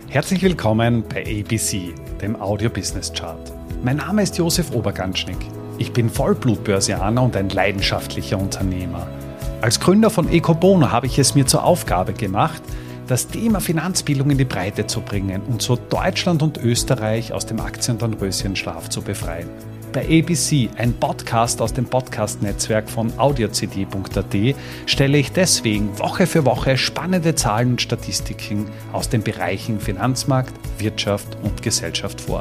Herzlich willkommen bei ABC, dem Audio Business Chart. Mein Name ist Josef Oberganschnick. Ich bin Vollblut-Börsianer und ein leidenschaftlicher Unternehmer. Als Gründer von Ecobono habe ich es mir zur Aufgabe gemacht, das Thema Finanzbildung in die Breite zu bringen und so Deutschland und Österreich aus dem Aktien- und Dornröschenschlaf zu befreien. Bei ABC, ein Podcast aus dem Podcast-Netzwerk von audiocd.at, stelle ich deswegen Woche für Woche spannende Zahlen und Statistiken aus den Bereichen Finanzmarkt, Wirtschaft und Gesellschaft vor.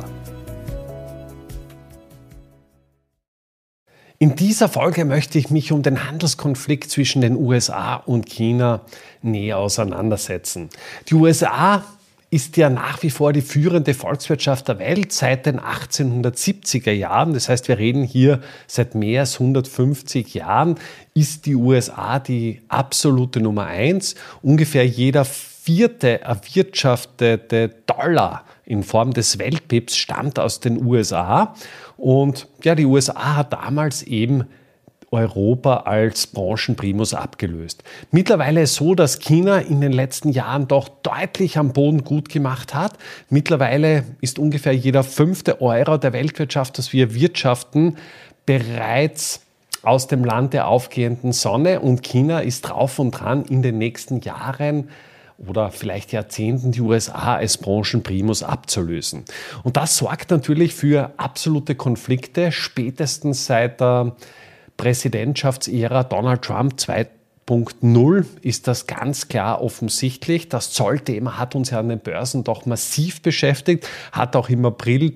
In dieser Folge möchte ich mich um den Handelskonflikt zwischen den USA und China näher auseinandersetzen. Die USA ist ja nach wie vor die führende Volkswirtschaft der Welt seit den 1870er Jahren. Das heißt, wir reden hier seit mehr als 150 Jahren, ist die USA die absolute Nummer 1. Ungefähr jeder vierte erwirtschaftete Dollar in Form des Weltbibs stammt aus den USA. Und ja, die USA hat damals eben Europa als Branchenprimus abgelöst. Mittlerweile ist es so, dass China in den letzten Jahren doch deutlich am Boden gut gemacht hat. Mittlerweile ist ungefähr jeder 5. Euro der Weltwirtschaft, das wir wirtschaften, bereits aus dem Land der aufgehenden Sonne. Und China ist drauf und dran, in den nächsten Jahren oder vielleicht Jahrzehnten die USA als Branchenprimus abzulösen. Und das sorgt natürlich für absolute Konflikte, spätestens seit der Präsidentschaftsära Donald Trump 2.0 ist das ganz klar offensichtlich. Das Zollthema hat uns ja an den Börsen doch massiv beschäftigt, hat auch im April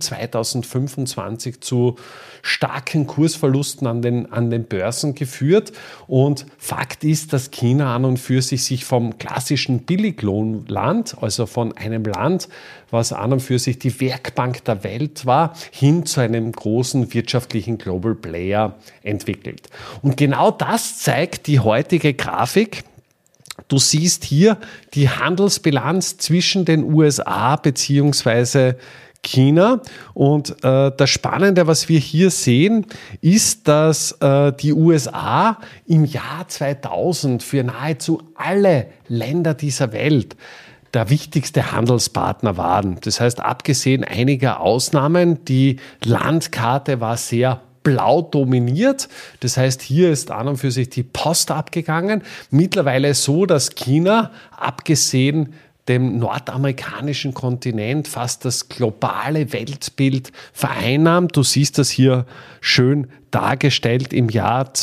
2025 zu starken Kursverlusten an den Börsen geführt. Und Fakt ist, dass China an und für sich vom klassischen Billiglohnland, also von einem Land, was an und für sich die Werkbank der Welt war, hin zu einem großen wirtschaftlichen Global Player entwickelt. Und genau das zeigt die heutige Grafik. Du siehst hier die Handelsbilanz zwischen den USA bzw. China. Und das Spannende, was wir hier sehen, ist, dass die USA im Jahr 2000 für nahezu alle Länder dieser Welt der wichtigste Handelspartner waren. Das heißt, abgesehen einiger Ausnahmen, die Landkarte war sehr blau dominiert. Das heißt, hier ist an und für sich die Post abgegangen. Mittlerweile so, dass China, abgesehen dem nordamerikanischen Kontinent, fast das globale Weltbild vereinnahmt. Du siehst das hier schön dargestellt im Jahr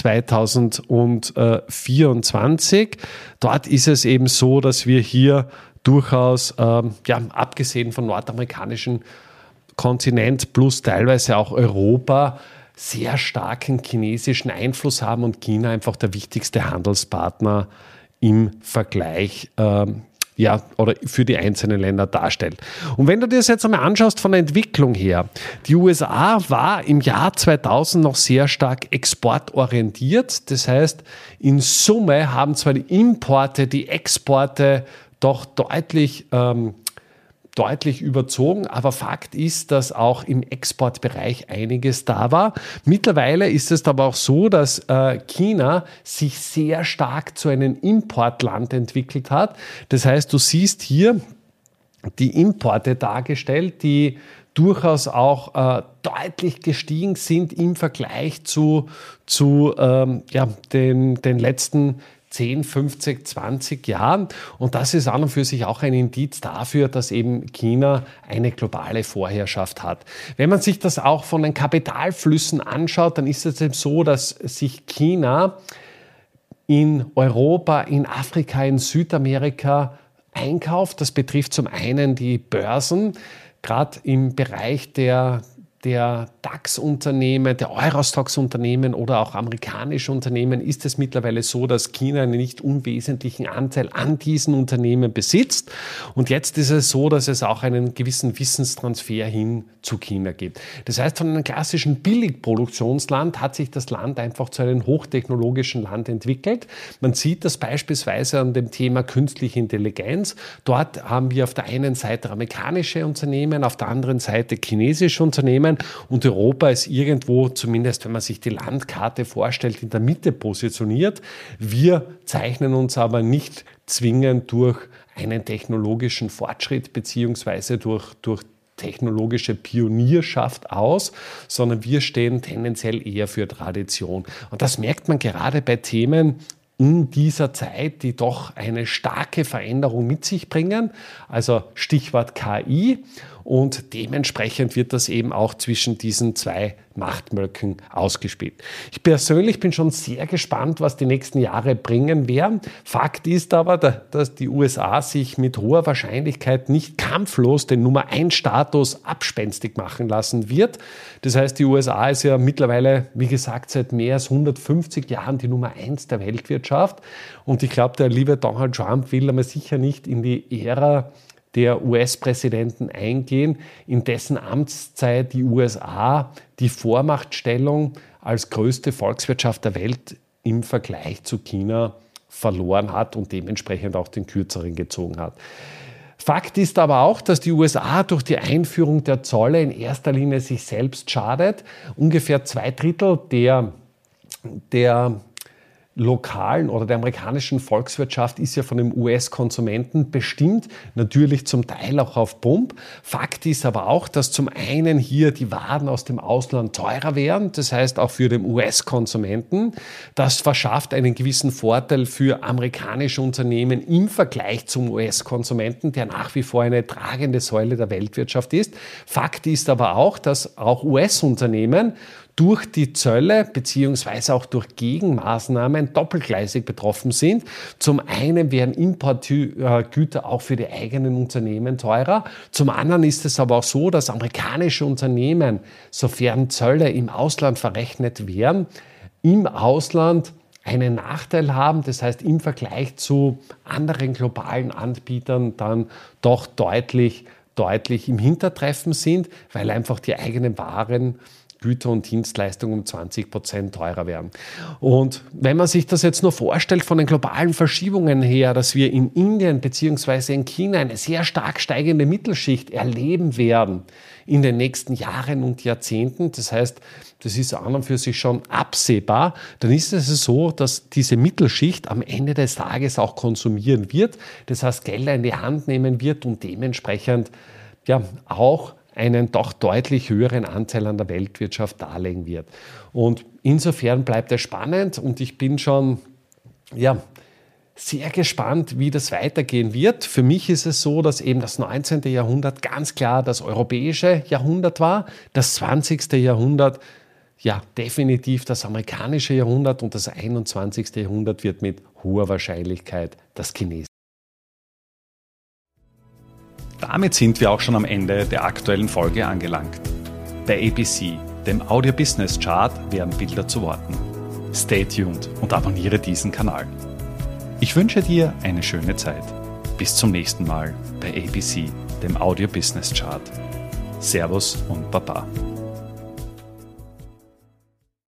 2024. Dort ist es eben so, dass wir hier durchaus, abgesehen vom nordamerikanischen Kontinent plus teilweise auch Europa, sehr starken chinesischen Einfluss haben und China einfach der wichtigste Handelspartner im Vergleich oder für die einzelnen Länder darstellt. Und wenn du dir das jetzt einmal anschaust von der Entwicklung her, die USA war im Jahr 2000 noch sehr stark exportorientiert. Das heißt, in Summe haben zwar die Importe die Exporte doch deutlich überzogen, aber Fakt ist, dass auch im Exportbereich einiges da war. Mittlerweile ist es aber auch so, dass China sich sehr stark zu einem Importland entwickelt hat. Das heißt, du siehst hier die Importe dargestellt, die durchaus auch deutlich gestiegen sind im Vergleich zu den letzten 10, 50, 20 Jahren. Und das ist an und für sich auch ein Indiz dafür, dass eben China eine globale Vorherrschaft hat. Wenn man sich das auch von den Kapitalflüssen anschaut, dann ist es eben so, dass sich China in Europa, in Afrika, in Südamerika einkauft. Das betrifft zum einen die Börsen, gerade im Bereich der DAX-Unternehmen, der Eurostoxx-Unternehmen oder auch amerikanische Unternehmen ist es mittlerweile so, dass China einen nicht unwesentlichen Anteil an diesen Unternehmen besitzt. Und jetzt ist es so, dass es auch einen gewissen Wissenstransfer hin zu China gibt. Das heißt, von einem klassischen Billigproduktionsland hat sich das Land einfach zu einem hochtechnologischen Land entwickelt. Man sieht das beispielsweise an dem Thema künstliche Intelligenz. Dort haben wir auf der einen Seite amerikanische Unternehmen, auf der anderen Seite chinesische Unternehmen. Und Europa ist irgendwo, zumindest wenn man sich die Landkarte vorstellt, in der Mitte positioniert. Wir zeichnen uns aber nicht zwingend durch einen technologischen Fortschritt beziehungsweise durch technologische Pionierschaft aus, sondern wir stehen tendenziell eher für Tradition. Und das merkt man gerade bei Themen in dieser Zeit, die doch eine starke Veränderung mit sich bringen. Also Stichwort KI. Und dementsprechend wird das eben auch zwischen diesen zwei Machtblöcken ausgespielt. Ich persönlich bin schon sehr gespannt, was die nächsten Jahre bringen werden. Fakt ist aber, dass die USA sich mit hoher Wahrscheinlichkeit nicht kampflos den Nummer-1-Status abspenstig machen lassen wird. Das heißt, die USA ist ja mittlerweile, wie gesagt, seit mehr als 150 Jahren die Nummer 1 der Weltwirtschaft. Und ich glaube, der liebe Donald Trump will aber sicher nicht in die Ära der US-Präsidenten eingehen, in dessen Amtszeit die USA die Vormachtstellung als größte Volkswirtschaft der Welt im Vergleich zu China verloren hat und dementsprechend auch den Kürzeren gezogen hat. Fakt ist aber auch, dass die USA durch die Einführung der Zölle in erster Linie sich selbst schadet. Ungefähr 2/3 der lokalen oder der amerikanischen Volkswirtschaft ist ja von dem US-Konsumenten bestimmt, natürlich zum Teil auch auf Pump. Fakt ist aber auch, dass zum einen hier die Waren aus dem Ausland teurer werden, das heißt auch für den US-Konsumenten. Das verschafft einen gewissen Vorteil für amerikanische Unternehmen im Vergleich zum US-Konsumenten, der nach wie vor eine tragende Säule der Weltwirtschaft ist. Fakt ist aber auch, dass auch US-Unternehmen durch die Zölle beziehungsweise auch durch Gegenmaßnahmen doppelgleisig betroffen sind. Zum einen werden Importgüter auch für die eigenen Unternehmen teurer. Zum anderen ist es aber auch so, dass amerikanische Unternehmen, sofern Zölle im Ausland verrechnet werden, im Ausland einen Nachteil haben. Das heißt, im Vergleich zu anderen globalen Anbietern dann doch deutlich im Hintertreffen sind, weil einfach die eigenen Waren, Güter und Dienstleistungen um 20% teurer werden. Und wenn man sich das jetzt nur vorstellt von den globalen Verschiebungen her, dass wir in Indien bzw. in China eine sehr stark steigende Mittelschicht erleben werden in den nächsten Jahren und Jahrzehnten, das heißt, das ist an und für sich schon absehbar, dann ist es so, dass diese Mittelschicht am Ende des Tages auch konsumieren wird, das heißt Gelder in die Hand nehmen wird und dementsprechend ja auch einen doch deutlich höheren Anteil an der Weltwirtschaft darlegen wird. Und insofern bleibt es spannend und ich bin schon sehr gespannt, wie das weitergehen wird. Für mich ist es so, dass eben das 19. Jahrhundert ganz klar das europäische Jahrhundert war, das 20. Jahrhundert definitiv das amerikanische Jahrhundert und das 21. Jahrhundert wird mit hoher Wahrscheinlichkeit das chinesische. Damit sind wir auch schon am Ende der aktuellen Folge angelangt. Bei ABC, dem Audio Business Chart, werden Bilder zu Worten. Stay tuned und abonniere diesen Kanal. Ich wünsche dir eine schöne Zeit. Bis zum nächsten Mal bei ABC, dem Audio Business Chart. Servus und Baba.